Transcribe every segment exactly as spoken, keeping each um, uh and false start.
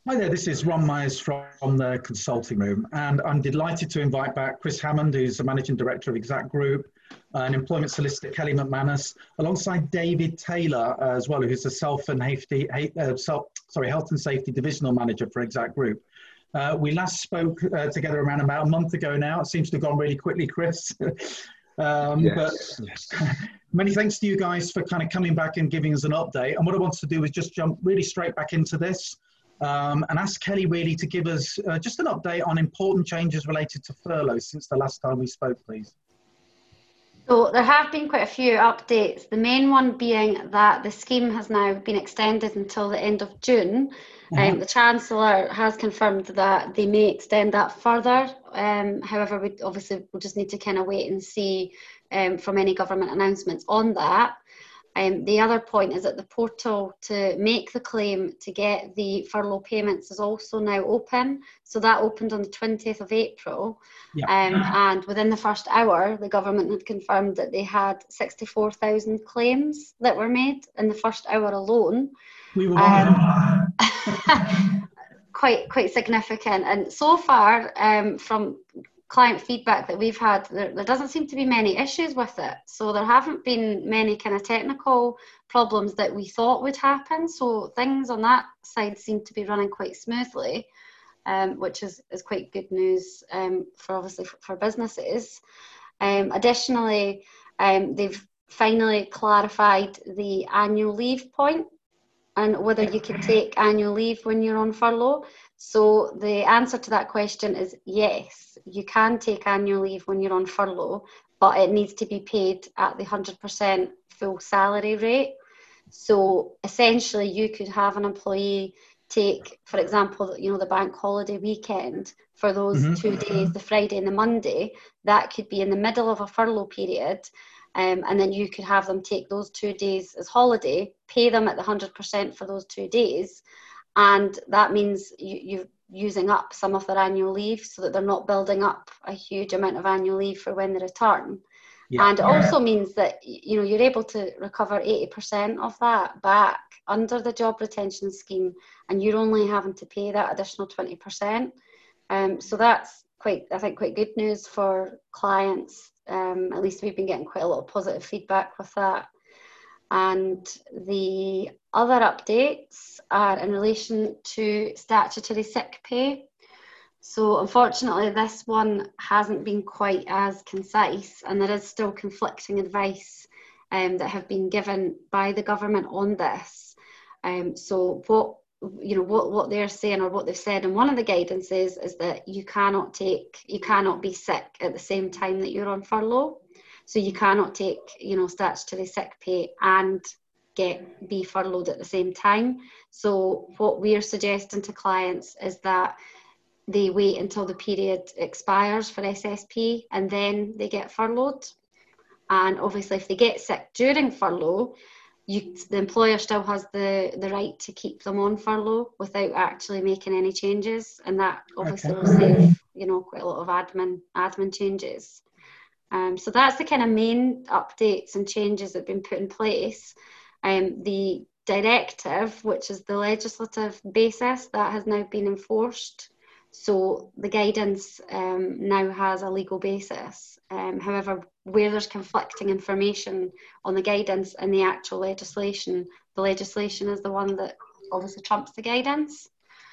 Hi there, this is Ron Myers from the consulting room, and I'm delighted to invite back Chris Hammond, who's the Managing Director of Exact Group, and employment solicitor Kelly McManus, alongside David Taylor uh, as well, who's the self and safety, uh, self, sorry, health and safety divisional manager for Exact Group. Uh, we last spoke uh, together around about a month ago now. It seems to have gone really quickly, Chris. um, but Yes, yes. Many thanks to you guys for kind of coming back and giving us an update. And what I want to do is just jump really straight back into this. Um, and ask Kelly really to give us uh, just an update on important changes related to furlough since the last time we spoke, please. So there have been quite a few updates, the main one being that the scheme has now been extended until the end of June. Uh-huh. Um, the Chancellor has confirmed that they may extend that further. Um, however, we obviously we'll just need to kind of wait and see um, from any government announcements on that. Um, the other point is that the portal to make the claim to get the furlough payments is also now open. So that opened on the twentieth of April. Yeah. Um, and within the first hour, the government had confirmed that they had sixty-four thousand claims that were made in the first hour alone. We were one um, of them. quite, quite significant. And so far, um, from client feedback that we've had, there, there doesn't seem to be many issues with it. So there haven't been many kind of technical problems that we thought would happen. So things on that side seem to be running quite smoothly, um, which is, is quite good news um, for obviously for, for businesses. Um, additionally, um, they've finally clarified the annual leave point and whether you can take annual leave when you're on furlough. So the answer to that question is yes, you can take annual leave when you're on furlough, but it needs to be paid at the one hundred percent full salary rate. So essentially you could have an employee take, for example, you know, the bank holiday weekend for those mm-hmm. two days, the Friday and the Monday, that could be in the middle of a furlough period. Um, and then you could have them take those two days as holiday, pay them at the one hundred percent for those two days. And that means you, you're using up some of their annual leave so that they're not building up a huge amount of annual leave for when they return. Yeah. And it yeah. also means that, you know, you're able to recover eighty percent of that back under the job retention scheme, and you're only having to pay that additional twenty percent. Um, so that's quite, I think, quite good news for clients. Um, at least we've been getting quite a lot of positive feedback with that. And the other updates are in relation to statutory sick pay. So unfortunately, this one hasn't been quite as concise, and there is still conflicting advice um, that have been given by the government on this. Um, so what you know what what they're saying, or what they've said in one of the guidances, is that you cannot take you cannot be sick at the same time that you're on furlough. So you cannot take, you know, statutory sick pay and get be furloughed at the same time. So what we're suggesting to clients is that they wait until the period expires for S S P and then they get furloughed. And obviously, if they get sick during furlough, you, the employer still has the, the right to keep them on furlough without actually making any changes. And that obviously okay. will save, you know, quite a lot of admin admin changes. Um, so that's the kind of main updates and changes that have been put in place. Um, the directive, which is the legislative basis, that has now been enforced. So the guidance um, now has a legal basis. Um, however, where there's conflicting information on the guidance and the actual legislation, the legislation is the one that obviously trumps the guidance.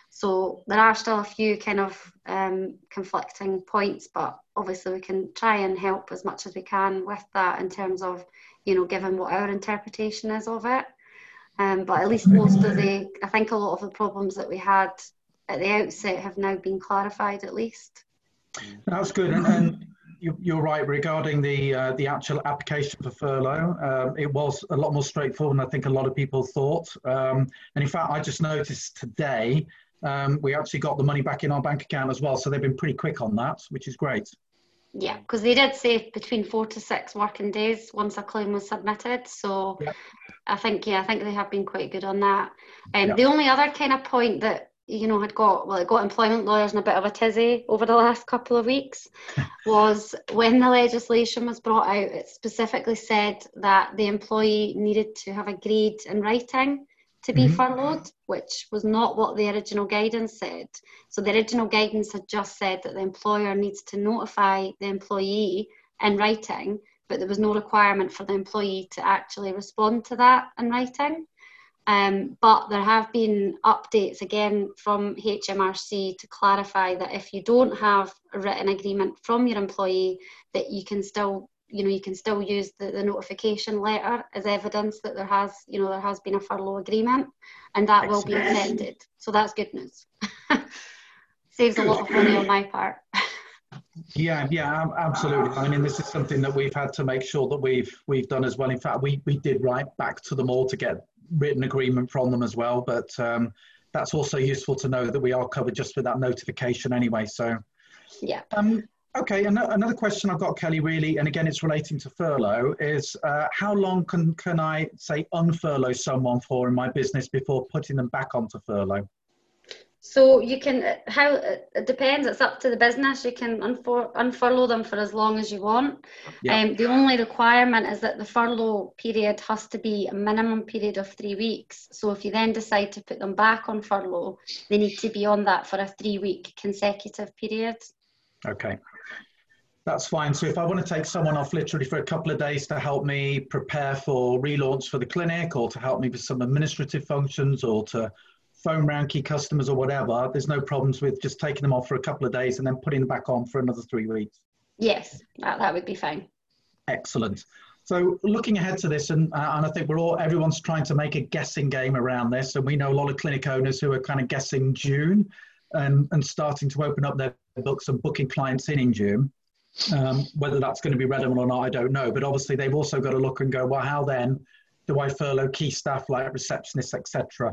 So there are still a few kind of um, conflicting points, but obviously we can try and help as much as we can with that in terms of, you know, given what our interpretation is of it. Um, but at least most of the, I think a lot of the problems that we had at the outset have now been clarified at least. That's good. And, and you, you're right regarding the uh, the actual application for furlough. Um, it was a lot more straightforward than I think a lot of people thought. Um, and in fact, I just noticed today, Um, we actually got the money back in our bank account as well. So they've been pretty quick on that, which is great. Yeah, because they did say between four to six working days once a claim was submitted. So yeah. I think, yeah, I think they have been quite good on that. Um, yeah. The only other kind of point that, you know, had got, well, it got employment lawyers in a bit of a tizzy over the last couple of weeks was when the legislation was brought out, it specifically said that the employee needed to have agreed in writing to be Mm-hmm. furloughed, which was not what the original guidance said. So the original guidance had just said that the employer needs to notify the employee in writing, but there was no requirement for the employee to actually respond to that in writing. Um, but there have been updates again from H M R C to clarify that if you don't have a written agreement from your employee, that you can still, you know, you can still use the, the notification letter as evidence that there has, you know, there has been a furlough agreement, and that will be attended. So that's good news. Saves a lot of money on my part. Yeah, yeah, absolutely. I mean, this is something that we've had to make sure that we've we've done as well. In fact, we we did write back to them all to get written agreement from them as well. But um, that's also useful to know that we are covered just with that notification anyway. So yeah. Um, okay, and another question I've got, Kelly, really, and again, it's relating to furlough, is uh, how long can can I say unfurlough someone for in my business before putting them back onto furlough? So you can, how it depends, it's up to the business. You can unfur, unfurlough them for as long as you want. Yeah. Um, the only requirement is that the furlough period has to be a minimum period of three weeks. So if you then decide to put them back on furlough, they need to be on that for a three week consecutive period. Okay, that's fine. So if I want to take someone off literally for a couple of days to help me prepare for relaunch for the clinic, or to help me with some administrative functions, or to phone round key customers or whatever, there's no problems with just taking them off for a couple of days and then putting them back on for another three weeks. Yes, that, that would be fine. Excellent. So looking ahead to this, and, uh, and I think we're all, everyone's trying to make a guessing game around this. And we know a lot of clinic owners who are kind of guessing June and, and starting to open up their books and booking clients in in June. Um, whether that's going to be relevant or not, I don't know. But obviously they've also got to look and go, well, how then do I furlough key staff like receptionists, et cetera,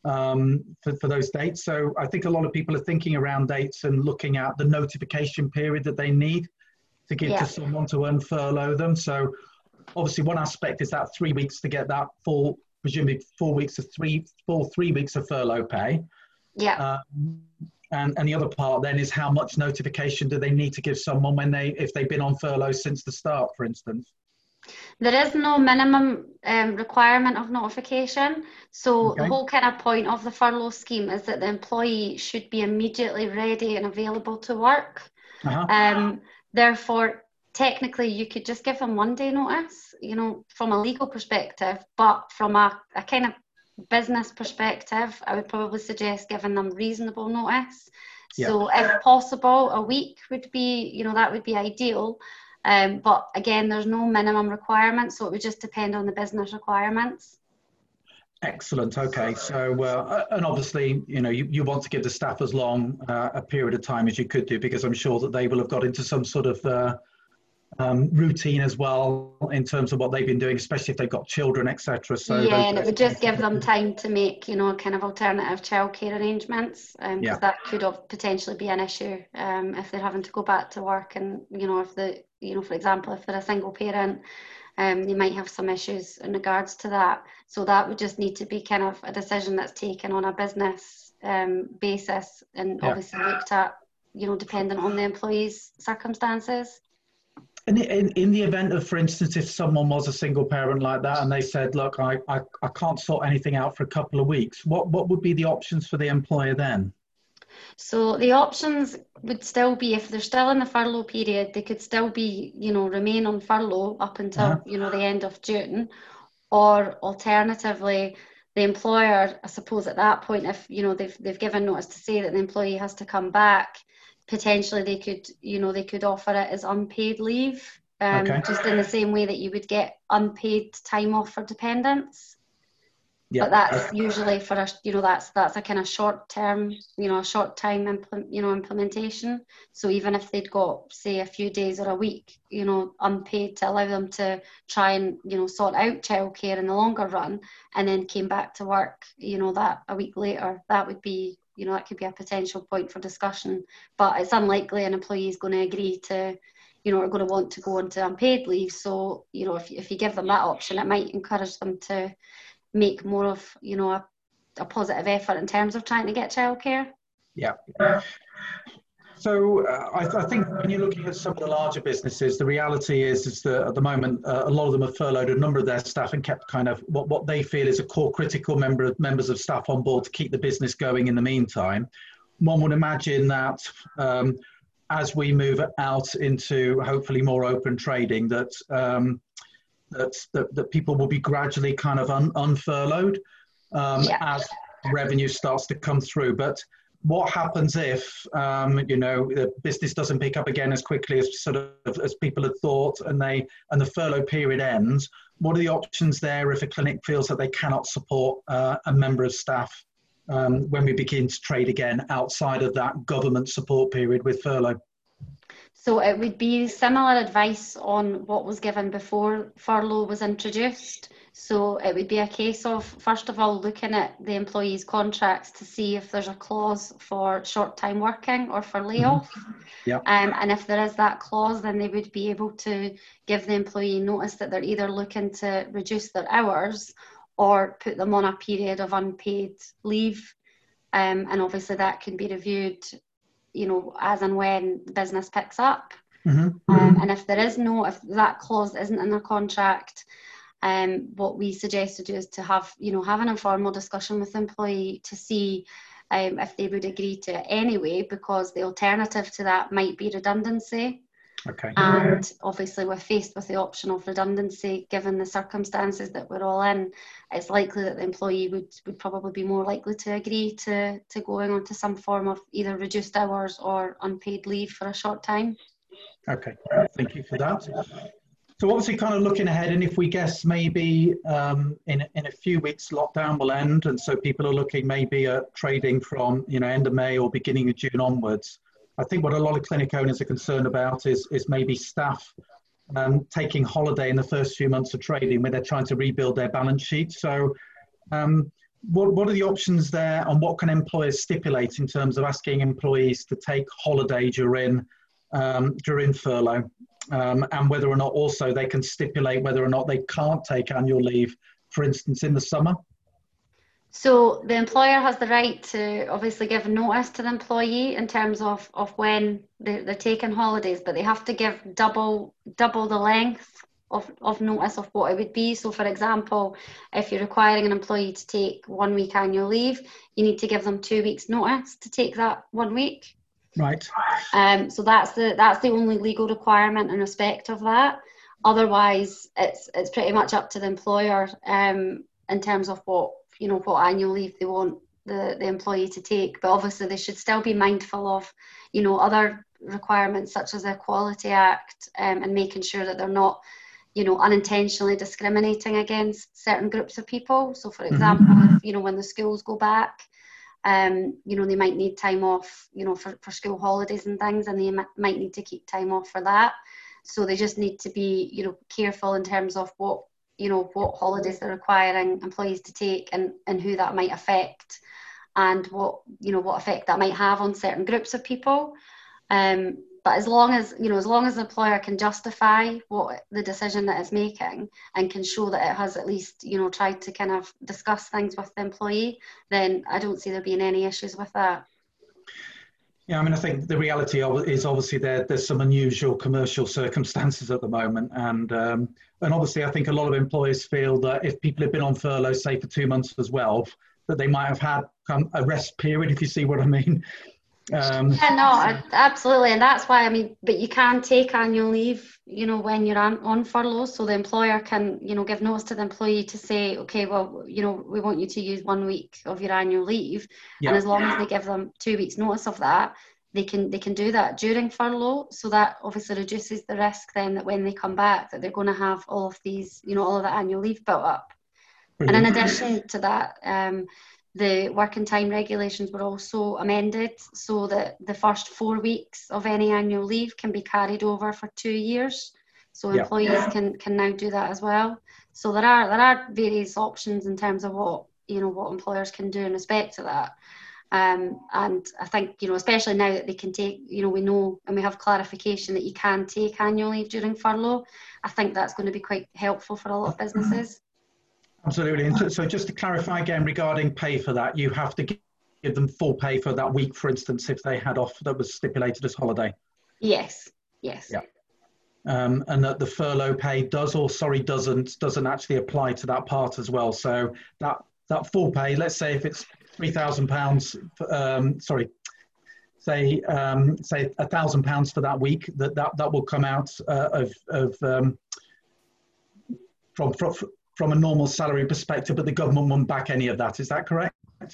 um, for, for those dates? So I think a lot of people are thinking around dates and looking at the notification period that they need to give Yeah. to someone to unfurlough them. So obviously one aspect is that three weeks to get that full, presumably four weeks of three, full three weeks of furlough pay. Yeah. Um, and, and the other part then is how much notification do they need to give someone when they, if they've been on furlough since the start, for instance? There is no minimum um, requirement of notification. So Okay. the whole kind of point of the furlough scheme is that the employee should be immediately ready and available to work. Uh-huh. Um, therefore, technically, you could just give them one day notice, you know, from a legal perspective, but from a, a kind of business perspective, I would probably suggest giving them reasonable notice. Yeah. So if possible, a week would be, you know, that would be ideal. Um, but again, there's no minimum requirement, so it would just depend on the business requirements. Excellent. Okay. So, uh, and obviously, you know, you, you want to give the staff as long uh, a period of time as you could do, because I'm sure that they will have got into some sort of uh, um, routine as well in terms of what they've been doing, especially if they've got children, et cetera. So yeah, those, and it would just give them time to make, you know, kind of alternative childcare arrangements, because um, Yeah. that could have potentially be an issue um, if they're having to go back to work, and you know, if the, you know, for example, if they're a single parent, um, they might have some issues in regards to that. So that would just need to be kind of a decision that's taken on a business um, basis, and Yeah. obviously looked at, you know, dependent on the employee's circumstances. In, in, in the event of, for instance, if someone was a single parent like that and they said, look, I, I, I can't sort anything out for a couple of weeks, what, what would be the options for the employer then? So the options would still be, if they're still in the furlough period, they could still be, you know, remain on furlough up until, Uh-huh. you know, the end of June. Or alternatively, the employer, I suppose at that point, if, you know, they've, they've given notice to say that the employee has to come back, potentially they could, you know, they could offer it as unpaid leave, um, Okay. just in the same way that you would get unpaid time off for dependents. Yeah. But that's usually for a, you know, that's that's a kind of short term, you know, a short time, impl- you know, implementation. So even if they'd got, say, a few days or a week, you know, unpaid to allow them to try and, you know, sort out childcare in the longer run, and then came back to work, you know, that a week later, that would be, you know, that could be a potential point for discussion. But it's unlikely an employee is going to agree to, you know, are going to want to go into unpaid leave. So, you know, if if you give them that option, it might encourage them to make more of, you know, a, a positive effort in terms of trying to get childcare. Yeah. So uh, I, th I think when you're looking at some of the larger businesses, the reality is, is that at the moment, uh, a lot of them have furloughed a number of their staff and kept kind of what, what they feel is a core critical member of, members of staff on board to keep the business going in the meantime. One would imagine that um, as we move out into hopefully more open trading, that, um, that, that, that people will be gradually kind of un, unfurloughed um, yeah. as revenue starts to come through. But what happens if, um, you know, the business doesn't pick up again as quickly as sort of as people had thought, and they and the furlough period ends? What are the options there if a clinic feels that they cannot support uh, a member of staff um, when we begin to trade again outside of that government support period with furlough? So it would be similar advice on what was given before furlough was introduced. So it would be a case of, first of all, looking at the employees' contracts to see if there's a clause for short-time working or for layoff. Mm-hmm. Yeah. Um, and if there is that clause, then they would be able to give the employee notice that they're either looking to reduce their hours or put them on a period of unpaid leave. Um, and obviously that can be reviewed, you know, as and when the business picks up. Mm-hmm. Um, and if there is no, if that clause isn't in their contract, um, what we suggest to do is to have, you know, have an informal discussion with the employee to see um, if they would agree to it anyway, because the alternative to that might be redundancy. Okay. And obviously we're faced with the option of redundancy, given the circumstances that we're all in. It's likely that the employee would, would probably be more likely to agree to, to going on to some form of either reduced hours or unpaid leave for a short time. Okay, thank you for that. So obviously kind of looking ahead, and if we guess maybe um, in, in a few weeks lockdown will end, and so people are looking maybe at trading from, you know, end of May or beginning of June onwards. I think what a lot of clinic owners are concerned about is, is maybe staff um, taking holiday in the first few months of trading where they're trying to rebuild their balance sheet. So um, what, what are the options there, and what can employers stipulate in terms of asking employees to take holiday during, um, during furlough, um, and whether or not also they can stipulate whether or not they can't take annual leave, for instance, in the summer? So the employer has the right to obviously give notice to the employee in terms of, of when they're, they're taking holidays, but they have to give double double the length of, of notice of what it would be. So for example, if you're requiring an employee to take one week annual leave, you need to give them two weeks notice to take that one week. Right. Um, so that's the that's the only legal requirement in respect of that. Otherwise, it's it's pretty much up to the employer um, in terms of what you know, what annual leave they want the, the employee to take. But obviously they should still be mindful of, you know, other requirements such as the Equality Act um, and making sure that they're not, you know, unintentionally discriminating against certain groups of people. So for example, mm-hmm. if, you know, when the schools go back, um, you know, they might need time off, you know, for, for school holidays and things, and they m- might need to keep time off for that. So they just need to be, you know, careful in terms of what, you know, what holidays they're requiring employees to take, and, and who that might affect, and what, you know, what effect that might have on certain groups of people. Um, but as long as, you know, as long as the employer can justify what the decision that it's making and can show that it has at least, you know, tried to kind of discuss things with the employee, then I don't see there being any issues with that. Yeah, I mean, I think the reality of it is obviously there, there's some unusual commercial circumstances at the moment. And um, and obviously, I think a lot of employers feel that if people have been on furlough, say, for two months as well, that they might have had um, a rest period, if you see what I mean. Um, yeah, no, absolutely. And that's why, I mean, but you can take annual leave, you know, when you're on, on furlough. So the employer can, you know, give notice to the employee to say, okay, well, you know, we want you to use one week of your annual leave. Yeah. And as long as they give them two weeks notice of that, they can they can do that during furlough. So that obviously reduces the risk then that when they come back that they're going to have all of these, you know, all of that annual leave built up. Brilliant. And in addition to that, um, the working time regulations were also amended so that the first four weeks of any annual leave can be carried over for two years. So yeah. employees can can now do that as well. So there are there are various options in terms of what, you know, what employers can do in respect to that. Um, and I think, you know, especially now that they can take, you know, we know and we have clarification that you can take annual leave during furlough, I think that's going to be quite helpful for a lot of businesses. Absolutely. And so, so just to clarify again regarding pay for that, you have to give them full pay for that week, for instance, if they had off that was stipulated as holiday. Yes, yes. Yeah. Um, and that the furlough pay does, or sorry, doesn't, doesn't actually apply to that part as well. So that, that full pay, let's say if it's three thousand pounds, um, sorry, say, um, say a thousand pounds for that week, that, that, that will come out uh, of, of um, from, from, from a normal salary perspective, but the government won't back any of that. Is that correct?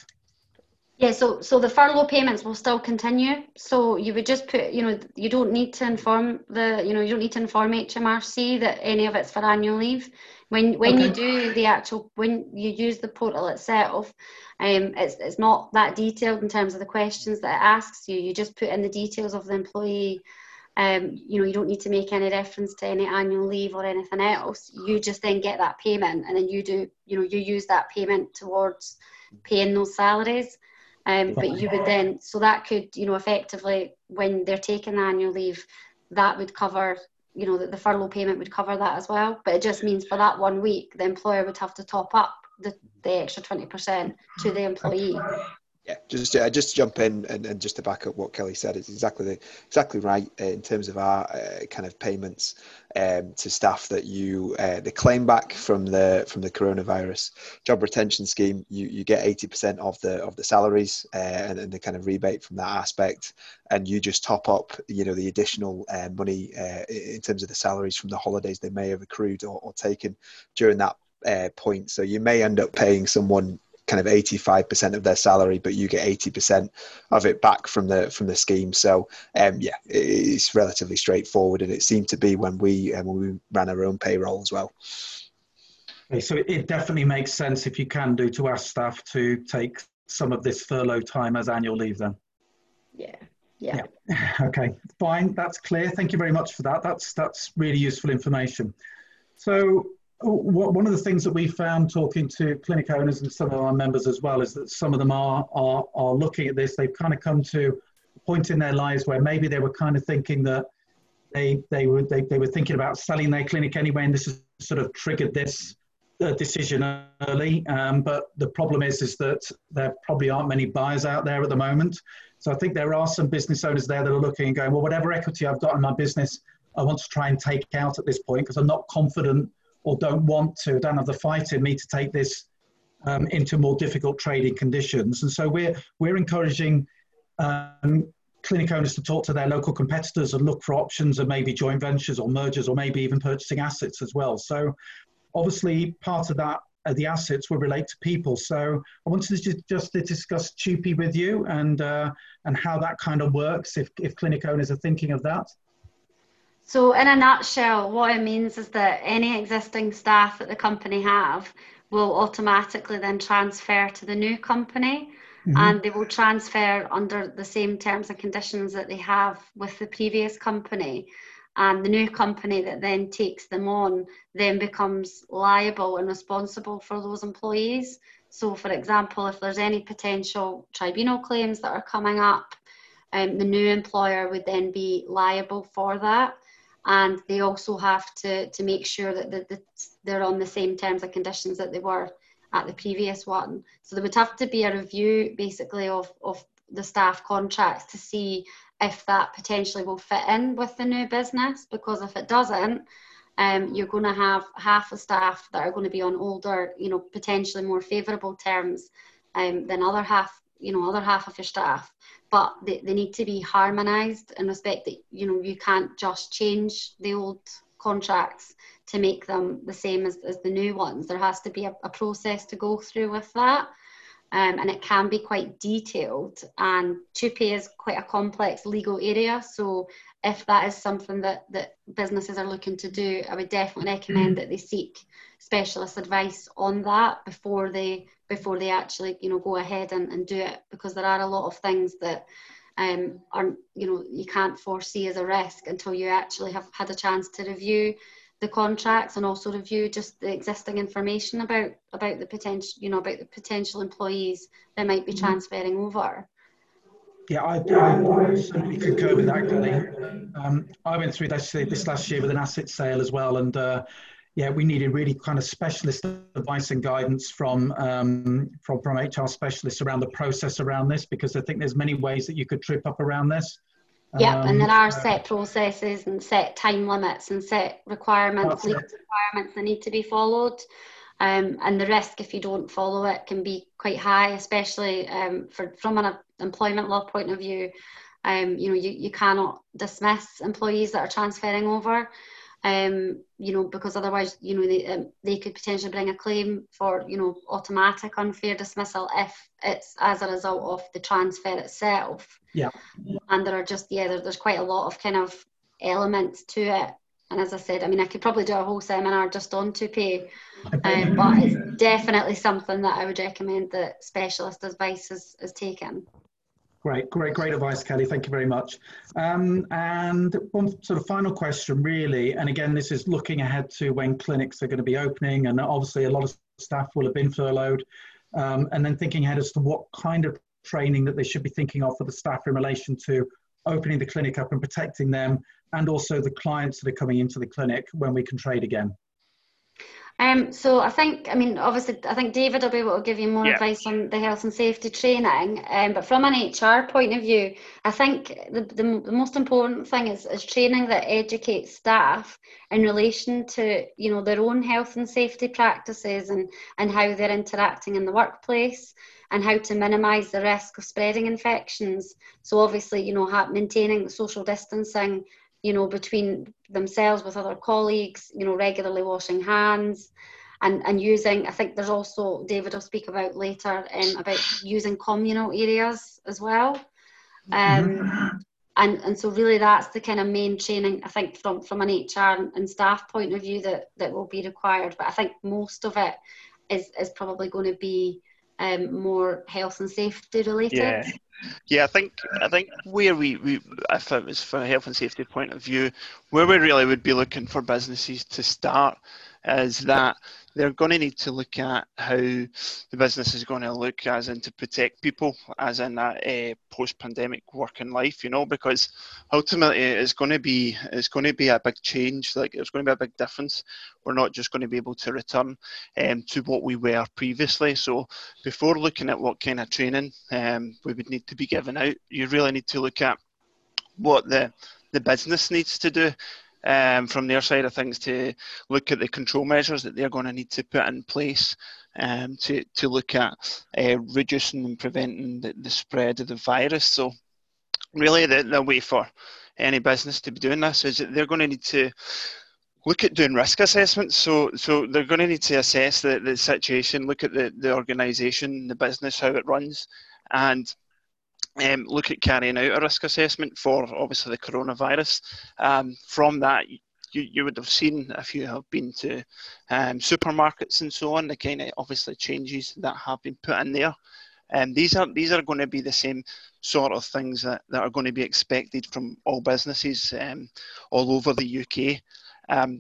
Yeah, so so the furlough payments will still continue. So you would just put, you know, you don't need to inform the, you know, you don't need to inform H M R C that any of it's for annual leave. When when Okay. you do the actual, when you use the portal itself, um, it's it's not that detailed in terms of the questions that it asks you. You just put in the details of the employee. Um, you know, you don't need to make any reference to any annual leave or anything else. You just then get that payment, and then you do, you know, you use that payment towards paying those salaries. Um, but you would then, so that could, you know, effectively, when they're taking the annual leave, that would cover, you know, that the furlough payment would cover that as well. But it just means for that one week, the employer would have to top up the, the extra twenty percent to the employee. Yeah, just uh, just to jump in and, and just to back up what Kelly said, it's exactly the, exactly right uh, in terms of our uh, kind of payments um, to staff that you uh, the claim back from the from the coronavirus job retention scheme. You you get eighty percent of the of the salaries uh, and, and the kind of rebate from that aspect, and you just top up, you know, the additional uh, money uh, in terms of the salaries from the holidays they may have accrued or, or taken during that uh, point. So you may end up paying someone kind of eighty-five percent of their salary, but you get eighty percent of it back from the from the scheme. So um, yeah, it's relatively straightforward, and it seemed to be when we um, when we ran our own payroll as well. Okay, so it definitely makes sense, if you can do, to ask staff to take some of this furlough time as annual leave then. Yeah, yeah. Yeah. Okay, fine, that's clear. Thank you very much for that. That's that's really useful information. So one of the things that we found talking to clinic owners and some of our members as well is that some of them are, are, are looking at this. They've kind of come to a point in their lives where maybe they were kind of thinking that they, they, were, they, they were thinking about selling their clinic anyway, and this has sort of triggered this uh, decision early. Um, but the problem is, is that there probably aren't many buyers out there at the moment. So I think there are some business owners there that are looking and going, well, whatever equity I've got in my business, I want to try and take out at this point because I'm not confident or don't want to, don't have the fight in me to take this um, into more difficult trading conditions. And so we're, we're encouraging um, clinic owners to talk to their local competitors and look for options and maybe joint ventures or mergers or maybe even purchasing assets as well. So obviously part of that, uh, the assets will relate to people. So I wanted to just, just to discuss TUPE with you and, uh, and how that kind of works if, if clinic owners are thinking of that. So in a nutshell, what it means is that any existing staff that the company have will automatically then transfer to the new company, mm-hmm. and they will transfer under the same terms and conditions that they have with the previous company. And the new company that then takes them on then becomes liable and responsible for those employees. So for example, if there's any potential tribunal claims that are coming up, um, the new employer would then be liable for that. And they also have to, to make sure that the, the, they're on the same terms and conditions that they were at the previous one. So there would have to be a review basically of, of the staff contracts to see if that potentially will fit in with the new business, because if it doesn't, um, you're going to have half the staff that are going to be on older, you know, potentially more favourable terms um, than other half, you know, other half of your staff. But they, they need to be harmonised in respect that, you know, you can't just change the old contracts to make them the same as, as the new ones. There has to be a, a process to go through with that. Um, and it can be quite detailed, and TUPE is quite a complex legal area. So if that is something that, that businesses are looking to do, I would definitely recommend that they seek specialist advice on that before they before they actually, you know, go ahead and, and do it, because there are a lot of things that um, aren't, you know, you can't foresee as a risk until you actually have had a chance to review the contracts and also review just the existing information about about the potential, you know, about the potential employees that might be transferring over. Yeah, I, I absolutely concur with that, Kelly. Um, I went through this, this last year with an asset sale as well, and uh, yeah, we needed really kind of specialist advice and guidance from, um, from, from H R specialists around the process around this, because I think there's many ways that you could trip up around this. Yep, Um, and there are so, set processes and set time limits and set requirements, legal requirements that need to be followed. Um, and the risk, if you don't follow it, can be quite high, especially um, for, from an employment law point of view. Um, you know, you, you cannot dismiss employees that are transferring over. Um, you know, because otherwise, you know, they, um, they could potentially bring a claim for, you know, automatic unfair dismissal if it's as a result of the transfer itself. Yeah. And there are just, yeah, there, there's quite a lot of kind of elements to it. And as I said, I mean, I could probably do a whole seminar just on to pay, um, but it's definitely something that I would recommend that specialist advice is, is taken. Great, great, great advice, Kelly. Thank you very much. Um, and one sort of final question, really, and again, this is looking ahead to when clinics are going to be opening, and obviously a lot of staff will have been furloughed, um, and then thinking ahead as to what kind of training that they should be thinking of for the staff in relation to opening the clinic up and protecting them, and also the clients that are coming into the clinic when we can trade again. Um, so I think, I mean, obviously, I think David will be able to give you more yeah. advice on the health and safety training. Um, but from an H R point of view, I think the, the, the most important thing is, is training that educates staff in relation to, you know, their own health and safety practices and, and how they're interacting in the workplace and how to minimise the risk of spreading infections. So obviously, you know, ha- maintaining social distancing, you know, between themselves with other colleagues, you know, regularly washing hands and, and using, I think there's also, David will speak about later, um, about using communal areas as well. Um, mm-hmm. and, and so really that's the kind of main training, I think, from, from an H R and staff point of view that, that will be required. But I think most of it is, is probably going to be um, more health and safety related. Yeah. Yeah, I think I think where we, we if it was from a health and safety point of view, where we really would be looking for businesses to start is that they're going to need to look at how the business is going to look as in to protect people as in that uh, post-pandemic working life, you know, because ultimately it's going to be it's going to be a big change. Like it's going to be a big difference. We're not just going to be able to return um, to what we were previously. So before looking at what kind of training um, we would need to be giving out, you really need to look at what the the business needs to do. Um, from their side of things, to look at the control measures that they're going to need to put in place um, to, to look at uh, reducing and preventing the, the spread of the virus. So really the, the way for any business to be doing this is that they're going to need to look at doing risk assessments. So so they're going to need to assess the, the situation, look at the, the organisation, the business, how it runs, and Um, look at carrying out a risk assessment for obviously the coronavirus. Um, from that, you, you would have seen, if you have been to um, supermarkets and so on, the kind of obviously changes that have been put in there. And um, these are these are going to be the same sort of things that, that are going to be expected from all businesses um, all over the U K. Um,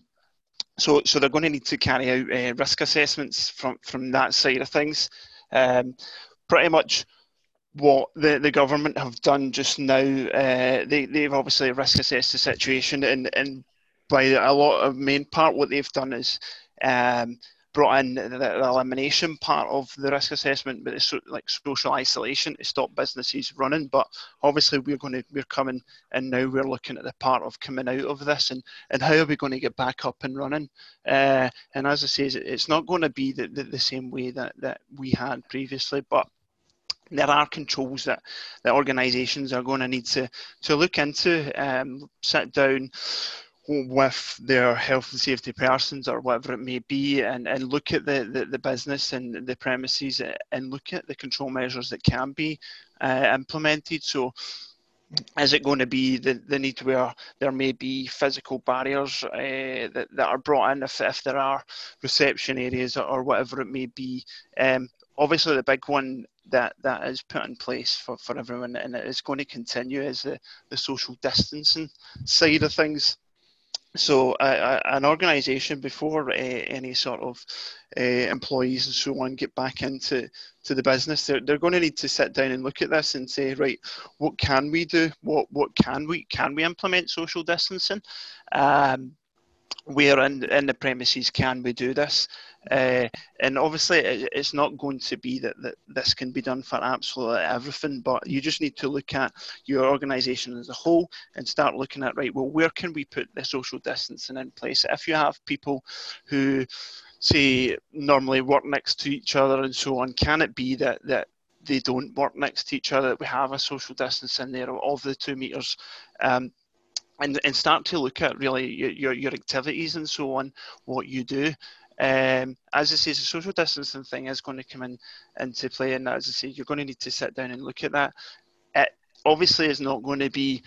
so so they're going to need to carry out uh, risk assessments from, from that side of things. Um, pretty much what the, the government have done just now, uh, they, they've obviously risk assessed the situation, and, and by a lot of main part, what they've done is um, brought in the, the elimination part of the risk assessment, but it's so, like social isolation to stop businesses running. But obviously we're going to, we're coming, and now we're looking at the part of coming out of this, and, and how are we going to get back up and running? Uh, and as I say, it's not going to be the, the, the same way that, that we had previously, but there are controls that, that organisations are going to need to, to look into, um, sit down with their health and safety persons or whatever it may be, and, and look at the, the, the business and the premises and look at the control measures that can be uh, implemented. So is it going to be the, the need where there may be physical barriers uh, that, that are brought in if, if there are reception areas or whatever it may be? Um, obviously the big one that that is put in place for, for everyone, and it is going to continue, is the, the social distancing side of things. So uh, an organisation, before uh, any sort of uh, employees and so on get back into to the business, they're, they're going to need to sit down and look at this and say, right, what can we do? What what can we can we implement social distancing? Um, where in, in the premises can we do this? Uh, and obviously it, it's not going to be that, that this can be done for absolutely everything, but you just need to look at your organisation as a whole and start looking at, right, well, where can we put the social distancing in place? If you have people who, say, normally work next to each other and so on, can it be that, that they don't work next to each other, that we have a social distance in there of the two metres? Um, And, and start to look at really your, your activities and so on, what you do. Um, as I say, the social distancing thing is going to come in into play, and as I say, you're going to need to sit down and look at that. It obviously is not going to be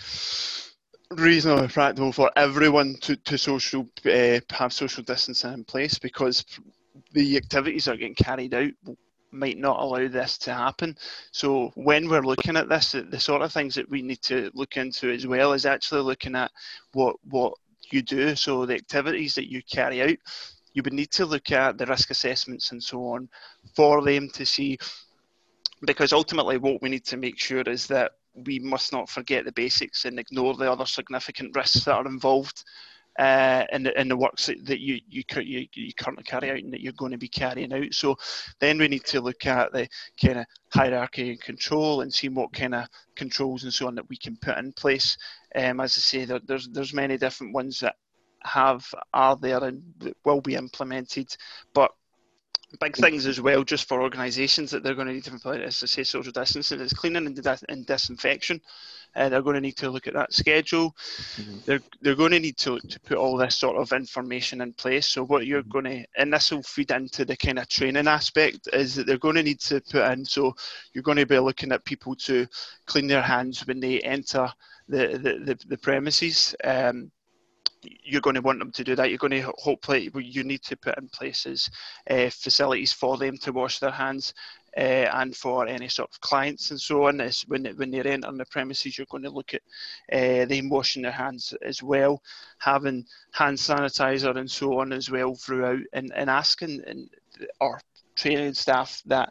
reasonably practical for everyone to, to social uh, have social distancing in place, because the activities that are getting carried out might not allow this to happen. So when we're looking at this, the sort of things that we need to look into as well is actually looking at what what you do. So the activities that you carry out, you would need to look at the risk assessments and so on for them to see, because ultimately what we need to make sure is that we must not forget the basics and ignore the other significant risks that are involved Uh, in, the, in the works that, that you, you, you, you currently carry out and that you're going to be carrying out. So then we need to look at the kind of hierarchy and control and see what kind of controls and so on that we can put in place. Um, as I say, there, there's there's many different ones that have, are there and will be implemented, but big things as well, just for organisations that they're going to need to implement, as I say, social distancing, is cleaning and, dis and disinfection. Uh, they're going to need to look at that schedule. Mm-hmm. They're they're going to need to, to put all this sort of information in place. So what you're mm-hmm. going to, and this will feed into the kind of training aspect, is that they're going to need to put in, so you're going to be looking at people to clean their hands when they enter the, the, the, the premises. Um, you're going to want them to do that. You're going to hopefully, you need to put in places uh, facilities for them to wash their hands, uh, and for any sort of clients and so on. Is when when they're entering the premises, you're going to look at uh, them washing their hands as well, having hand sanitizer and so on as well throughout, and, and asking and or training staff that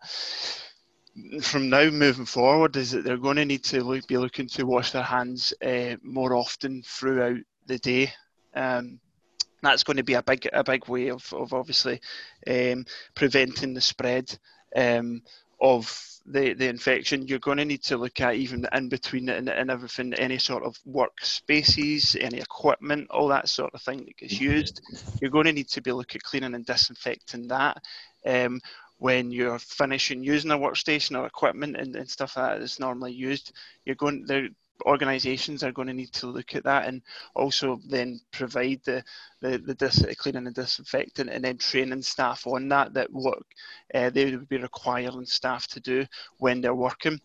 from now moving forward is that they're going to need to look, be looking to wash their hands uh, more often throughout the day. Um, that's going to be a big, a big way of, of obviously um, preventing the spread um, of the, the infection. You're going to need to look at even in between and, and everything, any sort of workspaces, any equipment, all that sort of thing that gets used. You're going to need to be looking at cleaning and disinfecting that. Um, when you're finishing using a workstation or equipment and, and stuff like that is normally used, you're going there. Organisations are going to need to look at that, and also then provide the the, the dis cleaning and disinfecting, and then training staff on that, that what uh, they would be requiring staff to do when they're working.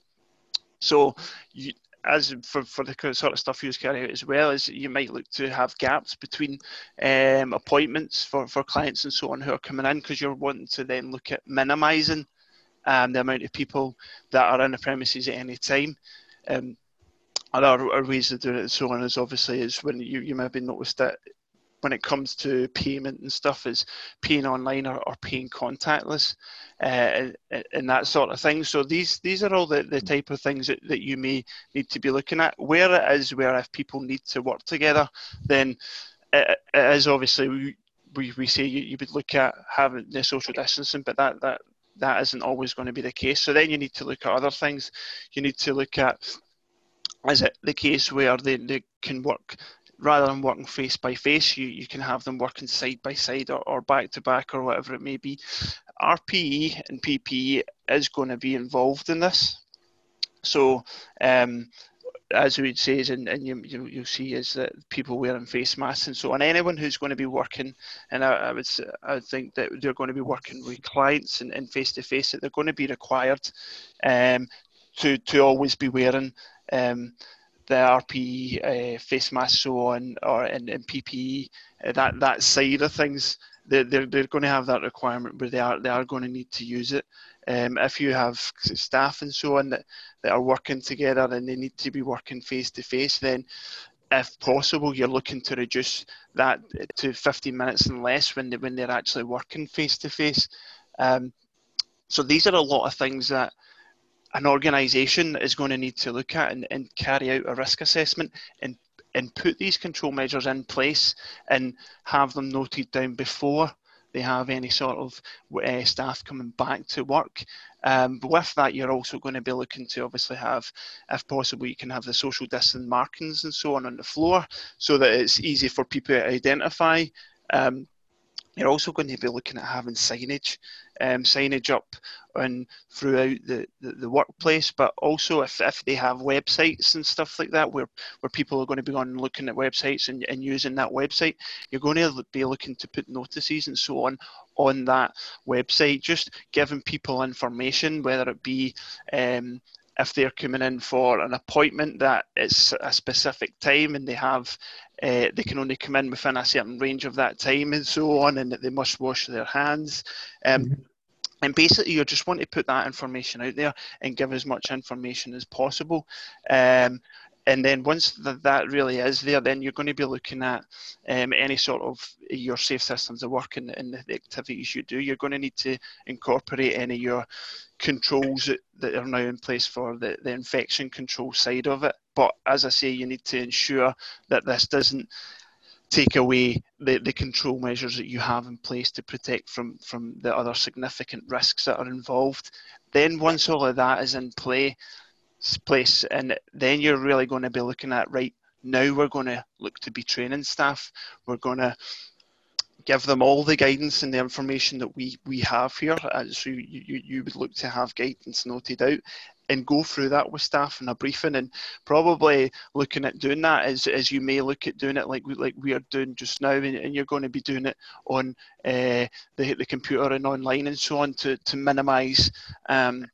So you, as for, for the sort of stuff you carry out as well, is you might look to have gaps between um, appointments for, for clients and so on who are coming in, because you're wanting to then look at minimising um, the amount of people that are in the premises at any time. Um, Other ways of doing it and so on is obviously is when you, you maybe noticed that when it comes to payment and stuff, is paying online or, or paying contactless uh, and, and that sort of thing. So these these are all the, the type of things that, that you may need to be looking at. Where it is where if people need to work together, then it, it is obviously, we, we, we say you, you would look at having the social distancing, but that, that, that isn't always going to be the case. So then you need to look at other things. You need to look at, is it the case where they, they can work, rather than working face by face, you, you can have them working side by side or, or back to back or whatever it may be. R P E and P P E is going to be involved in this. So um, as we would say, is, and, and you, you, you'll see, is that people wearing face masks and so on. Anyone who's going to be working, and I, I would I would think that they're going to be working with clients and, and face to face, that they're going to be required um, to, to always be wearing um, the R P E, uh, face mask, so on, or and, and P P E, uh, that that side of things. They're, they're, they're going to have that requirement where they are they are going to need to use it. Um, if you have staff and so on that, that are working together and they need to be working face to face, then if possible, you're looking to reduce that to fifteen minutes and less when they, when they're actually working face to face. Um, so these are a lot of things that an organisation is going to need to look at and, and carry out a risk assessment and and put these control measures in place and have them noted down before they have any sort of uh, staff coming back to work. Um, but with that, you're also going to be looking to obviously have, if possible, you can have the social distance markings and so on on the floor so that it's easy for people to identify. Um, You're also going to be looking at having signage, um, signage up and throughout the, the, the workplace, but also if, if they have websites and stuff like that, where, where people are going to be on looking at websites and, and using that website, you're going to be looking to put notices and so on on that website, just giving people information, whether it be um, if they're coming in for an appointment that it's a specific time and they have uh, they can only come in within a certain range of that time and so on, and that they must wash their hands. Um, mm-hmm. And basically, you just want to put that information out there and give as much information as possible. Um, and then once the, that really is there, then you're going to be looking at um, any sort of your safe systems of work and, and the activities you do. You're going to need to incorporate any of your controls that, that are now in place for the, the infection control side of it. But as I say, you need to ensure that this doesn't take away the, the control measures that you have in place to protect from, from the other significant risks that are involved. Then once all of that is in play, place, and then you're really going to be looking at, right, now we're going to look to be training staff. We're going to give them all the guidance and the information that we, we have here. Uh, so you, you, you would look to have guidance noted out and go through that with staff in a briefing, and probably looking at doing that as, as you may look at doing it like we, like we are doing just now, and, and you're going to be doing it on uh, the, the computer and online and so on to, to minimise um,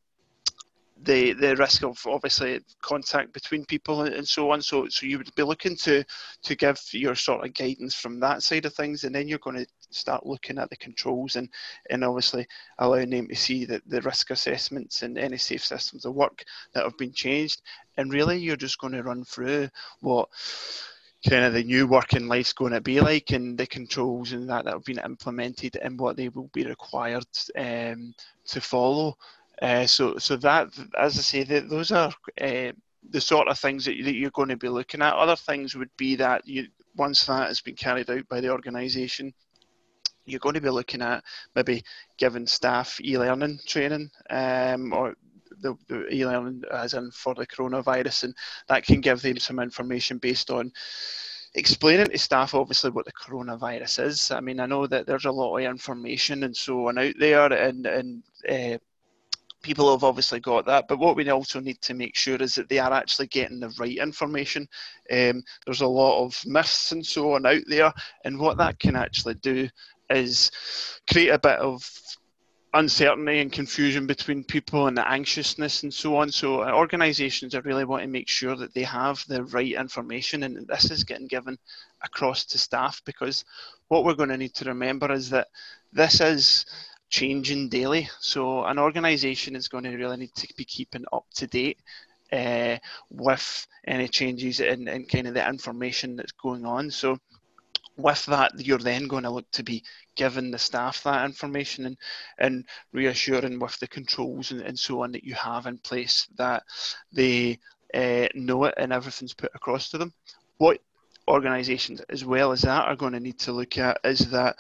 the the risk of obviously contact between people and so on. So so you would be looking to to give your sort of guidance from that side of things, and then you're going to start looking at the controls and and obviously allowing them to see the, the risk assessments and any safe systems of work that have been changed. And really you're just going to run through what kind of the new working life's going to be like, and the controls and that that have been implemented and what they will be required um, to follow. Uh, so, so that, as I say, the, those are uh, the sort of things that, you, that you're going to be looking at. Other things would be that you, once that has been carried out by the organisation, you're going to be looking at maybe giving staff e-learning training, um, or the, the e-learning as in for the coronavirus, and that can give them some information based on explaining to staff obviously what the coronavirus is. I mean, I know that there's a lot of information and so on out there, and and uh, people have obviously got that, but what we also need to make sure is that they are actually getting the right information. Um, there's a lot of myths and so on out there, and what that can actually do is create a bit of uncertainty and confusion between people and the anxiousness and so on. So uh, organisations are really want to make sure that they have the right information, and this is getting given across to staff, because what we're going to need to remember is that this is changing daily. So an organisation is going to really need to be keeping up to date uh, with any changes in, in kind of the information that's going on. So with that, you're then going to look to be giving the staff that information and, and reassuring with the controls and, and so on that you have in place, that they uh, know it and everything's put across to them. What organisations as well as that are going to need to look at is that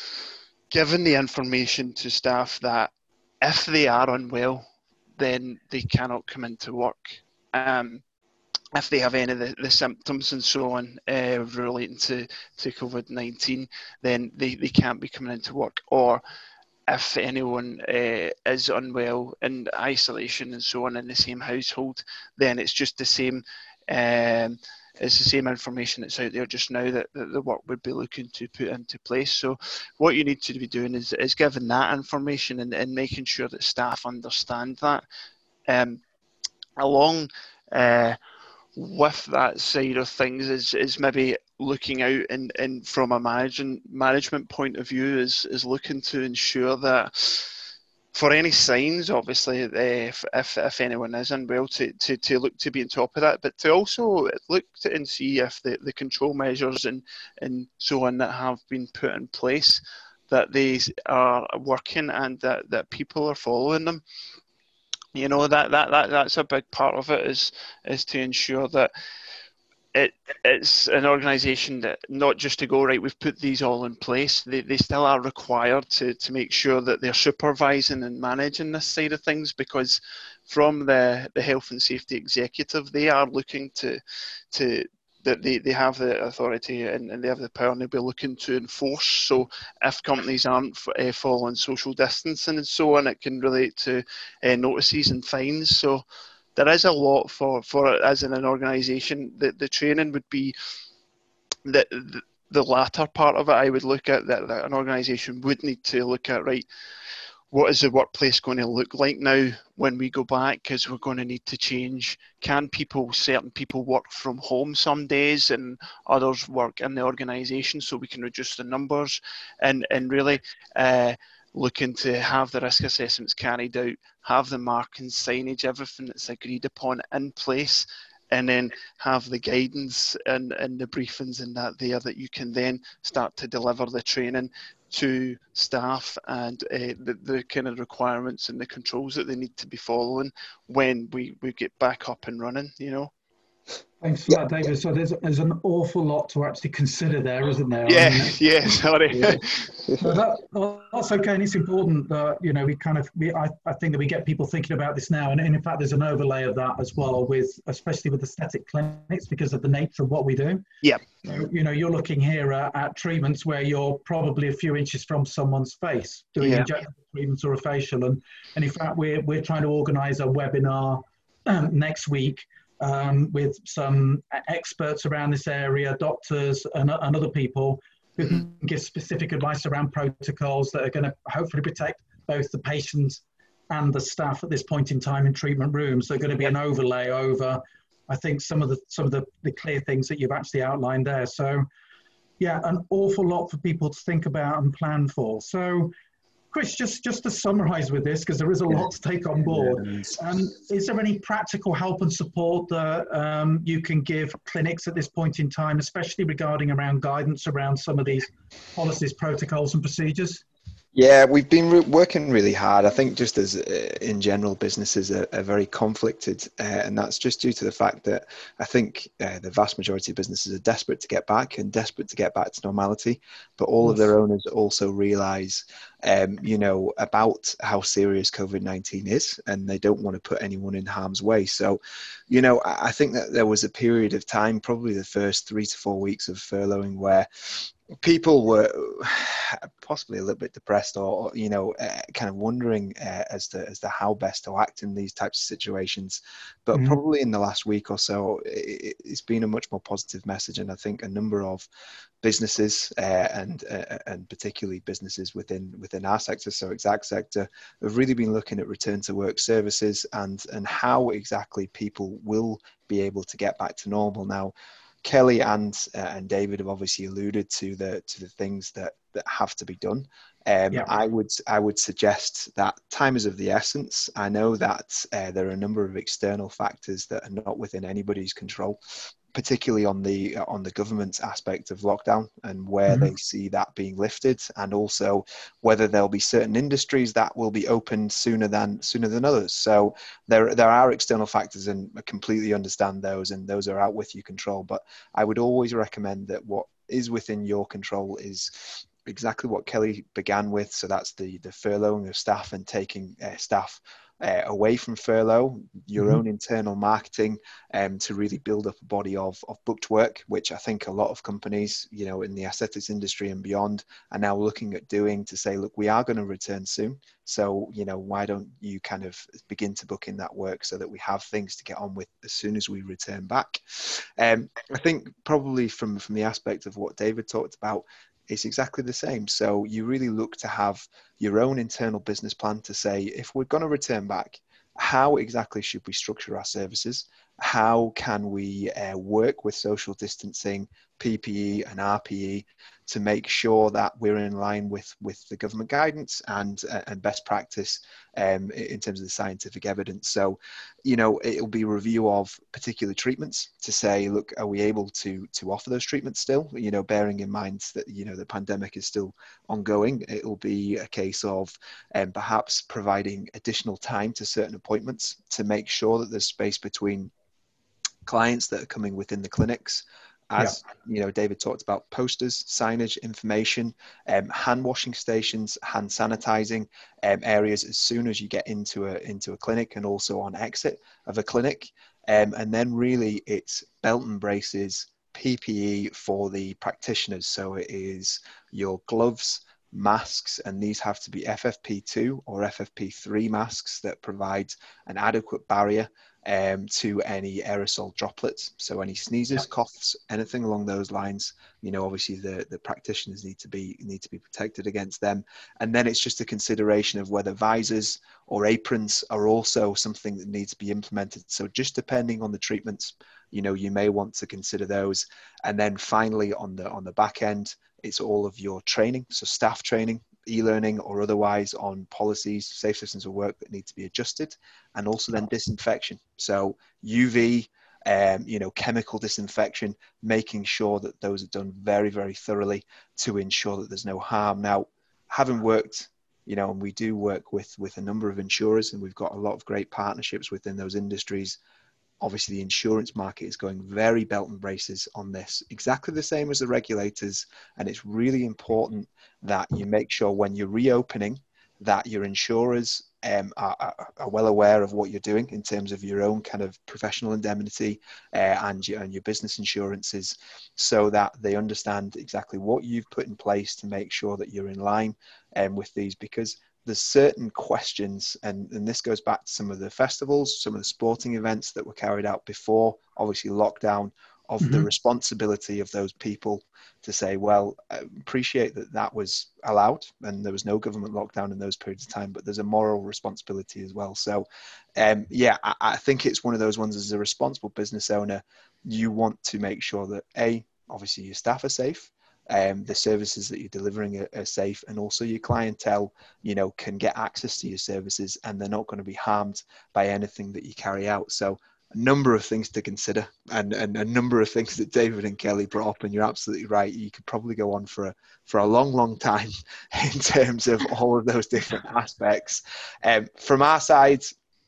given the information to staff that if they are unwell, then they cannot come into work. Um, if they have any of the, the symptoms and so on uh, relating to, to COVID nineteen, then they, they can't be coming into work. Or if anyone uh, is unwell in isolation and so on in the same household, then it's just the same um, it's the same information that's out there just now that, that the work would be looking to put into place. So what you need to be doing is, is giving that information and, and making sure that staff understand that. Um, along uh, with that side of things is, is maybe looking out and, and from a managing, management point of view is, is looking to ensure that for any signs, obviously, uh, if, if if anyone is unwell, to, to, to look to be on top of that, but to also look to and see if the, the control measures and, and so on that have been put in place, that they are working and that, that people are following them. You know, that, that, that that's a big part of it, is is to ensure that it it's an organisation that not just to go, right, we've put these all in place, they, they still are required to, to make sure that they're supervising and managing this side of things, because from the, the health and safety executive, they are looking to to that they, they have the authority and, and they have the power, and they'll be looking to enforce. So if companies aren't uh, following social distancing and so on, it can relate to uh, notices and fines. So there is a lot for, for as in an organisation. The, the training would be the, the the latter part of it. I would look at that, that an organisation would need to look at, right, what is the workplace going to look like now when we go back? Because we're going to need to change. Can people, certain people work from home some days and others work in the organisation, so we can reduce the numbers, and, and really uh, looking to have the risk assessments carried out, have the marking, signage, everything that's agreed upon in place, and then have the guidance and, and the briefings and that there, that you can then start to deliver the training to staff and uh, the, the kind of requirements and the controls that they need to be following when we, we get back up and running, you know. Thanks for that, David. So there's there's an awful lot to actually consider there, isn't there? Yeah, I mean, yeah, sorry. no, that, well, that's okay, and it's important that, you know, we kind of, we, I, I think that we get people thinking about this now, and, and in fact there's an overlay of that as well, with, especially with aesthetic clinics, because of the nature of what we do. Yeah. So, you know, you're looking here at, at treatments where you're probably a few inches from someone's face, doing Yeah. injectable treatments or a facial, and, and in fact we're, we're trying to organise a webinar um, next week Um, with some experts around this area, doctors and, and other people who can give specific advice around protocols that are going to hopefully protect both the patients and the staff at this point in time in treatment rooms. They're going to be an overlay over, I think, some of the some of the, the clear things that you've actually outlined there. So, yeah, an awful lot for people to think about and plan for. So, Chris, just, just to summarise with this, because there is a lot to take on board, um, is there any practical help and support that um, you can give clinics at this point in time, especially regarding around guidance around some of these policies, protocols and procedures? Yeah, we've been re- working really hard. I think just as uh, in general, businesses are, are very conflicted, uh, and that's just due to the fact that I think uh, the vast majority of businesses are desperate to get back and desperate to get back to normality, but all of their owners also realise, um, you know, about how serious COVID nineteen is, and they don't want to put anyone in harm's way. So, you know, I, I think that there was a period of time, probably the first three to four weeks of furloughing, where people were possibly a little bit depressed, or, you know, uh, kind of wondering uh, as to as to how best to act in these types of situations. But mm-hmm. probably in the last week or so, it, it's been a much more positive message, and I think a number of businesses uh, and uh, and particularly businesses within within our sector, so exact sector, have really been looking at return to work services and and how exactly people will be able to get back to normal now. Kelly and uh, and David have obviously alluded to the to the things that, that have to be done. Um, yeah. I would I would suggest that time is of the essence. I know that uh, there are a number of external factors that are not within anybody's control, particularly on the on the government's aspect of lockdown and where mm-hmm. they see that being lifted, and also whether there'll be certain industries that will be opened sooner than sooner than others. So there there are external factors, and I completely understand those, and those are out with your control. But I would always recommend that what is within your control is exactly what Kelly began with. So that's the the furloughing of staff and taking uh, staff Uh, away from furlough, your mm-hmm. own internal marketing, um, to really build up a body of, of booked work, which I think a lot of companies, you know, in the aesthetics industry and beyond are now looking at doing, to say, look, we are going to return soon. So, you know, why don't you kind of begin to book in that work so that we have things to get on with as soon as we return back. Um, I think probably from, from the aspect of what David talked about, it's exactly the same. So you really look to have your own internal business plan to say, if we're going to return back, how exactly should we structure our services? How can we uh, work with social distancing, P P E and R P E to make sure that we're in line with, with the government guidance and, uh, and best practice um, in terms of the scientific evidence. So, you know, it'll be a review of particular treatments to say, look, are we able to, to offer those treatments still? You know, bearing in mind that, you know, the pandemic is still ongoing, it'll be a case of um, perhaps providing additional time to certain appointments to make sure that there's space between clients that are coming within the clinics. As yeah. you know, David talked about posters, signage, information, um, hand washing stations, hand sanitizing um, areas as soon as you get into a into a clinic, and also on exit of a clinic. Um, and then really it's belt and braces, P P E for the practitioners. So it is your gloves, masks, and these have to be F F P two or F F P three masks that provide an adequate barrier um, to any aerosol droplets. So any sneezes, yeah. coughs, anything along those lines, you know, obviously the, the practitioners need to be need to be protected against them. And then it's just a consideration of whether visors or aprons are also something that needs to be implemented. So just depending on the treatments, you know, you may want to consider those. And then finally on the on the back end, it's all of your training, so staff training, e-learning or otherwise, on policies, safe systems of work that need to be adjusted, and also then disinfection. So U V, um, you know, chemical disinfection, making sure that those are done very, very thoroughly to ensure that there's no harm. Now, having worked, you know, and we do work with, with a number of insurers, and we've got a lot of great partnerships within those industries. Obviously, the insurance market is going very belt and braces on this, exactly the same as the regulators. And it's really important that you make sure when you're reopening that your insurers um, are, are well aware of what you're doing in terms of your own kind of professional indemnity uh, and, your, and your business insurances, so that they understand exactly what you've put in place to make sure that you're in line um, with these. Because there's certain questions, and, and this goes back to some of the festivals, some of the sporting events that were carried out before, obviously lockdown, of mm-hmm. the responsibility of those people to say, well, I appreciate that that was allowed and there was no government lockdown in those periods of time, but there's a moral responsibility as well. So, um, yeah, I, I think it's one of those ones. As a responsible business owner, you want to make sure that, A, obviously your staff are safe, Um, the services that you're delivering are, are safe, and also your clientele, you know, can get access to your services and they're not going to be harmed by anything that you carry out. So a number of things to consider, and, and a number of things that David and Kelly brought up, and you're absolutely right. You could probably go on for a, for a long, long time in terms of all of those different aspects. Um, from our side,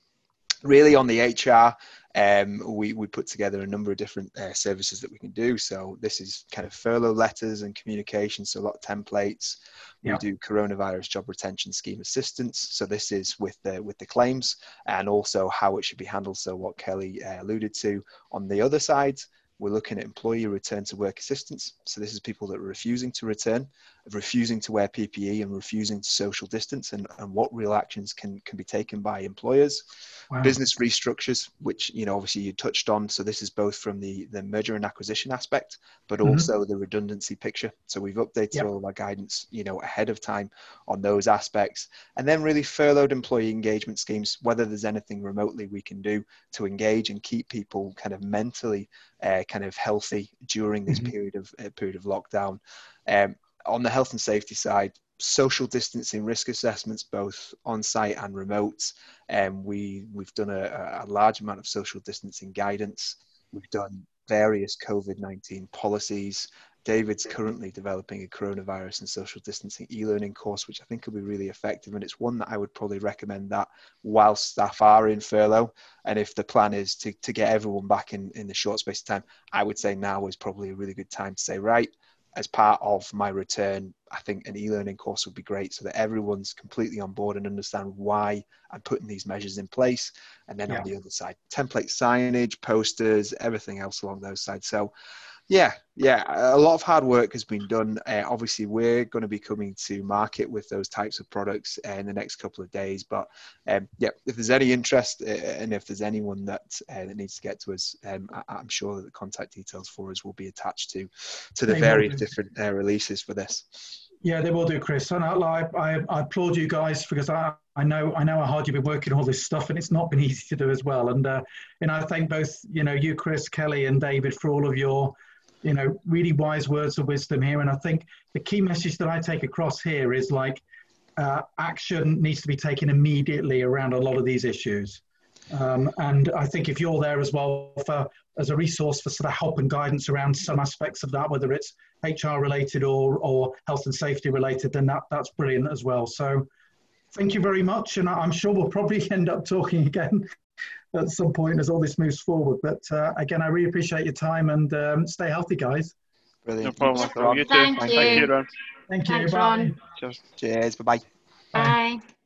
really on the H R, Um, we, we put together a number of different uh, services that we can do. So this is kind of furlough letters and communication, so a lot of templates. We yeah. do coronavirus job retention scheme assistance. So this is with the, with the claims, and also how it should be handled. So what Kelly uh, alluded to. On the other side, we're looking at employee return to work assistance. So this is people that are refusing to return, refusing to wear P P E, and refusing to social distance, and, and what real actions can, can be taken by employers. Wow. Business restructures, which, you know, obviously you touched on. So this is both from the, the merger and acquisition aspect, but mm-hmm. also the redundancy picture. So we've updated yep. all of our guidance, you know, ahead of time on those aspects. And then really furloughed employee engagement schemes, whether there's anything remotely we can do to engage and keep people kind of mentally uh, kind of healthy during this mm-hmm. period of uh, period of lockdown. Um, on the health and safety side, social distancing risk assessments, both on-site and remote. Um, we, we've done a, a large amount of social distancing guidance. We've done various COVID nineteen policies. David's currently developing a coronavirus and social distancing e-learning course, which I think will be really effective. And it's one that I would probably recommend that while staff are in furlough. And if the plan is to, to get everyone back in, in the short space of time, I would say now is probably a really good time to say, right, as part of my return, I think an e-learning course would be great, so that everyone's completely on board and understand why I'm putting these measures in place. And then yeah. on the other side, template signage, posters, everything else along those sides. So yeah, yeah, a lot of hard work has been done. Uh, obviously, we're going to be coming to market with those types of products uh, in the next couple of days. But um, yeah, if there's any interest uh, and if there's anyone that uh, that needs to get to us, um, I, I'm sure that the contact details for us will be attached to to the they various different uh, releases for this. Yeah, they will do, Chris. And I, I, I applaud you guys, because I, I know I know how hard you've been working on all this stuff, and it's not been easy to do as well. And uh, and I thank both, you know, you, Chris, Kelly, and David for all of your, you know, really wise words of wisdom here. And I think the key message that I take across here is like uh, action needs to be taken immediately around a lot of these issues. Um, and I think if you're there as well for as a resource for sort of help and guidance around some aspects of that, whether it's H R related or, or health and safety related, then that, that's brilliant as well. So thank you very much. And I'm sure we'll probably end up talking again at some point as all this moves forward. But uh, again, I really appreciate your time, and um, stay healthy, guys. Brilliant. No problem. Ron. You too. Thank Thank you. you, Ron. Thank you. Thanks, Bye. Ron. Cheers. Cheers. Bye-bye. Bye.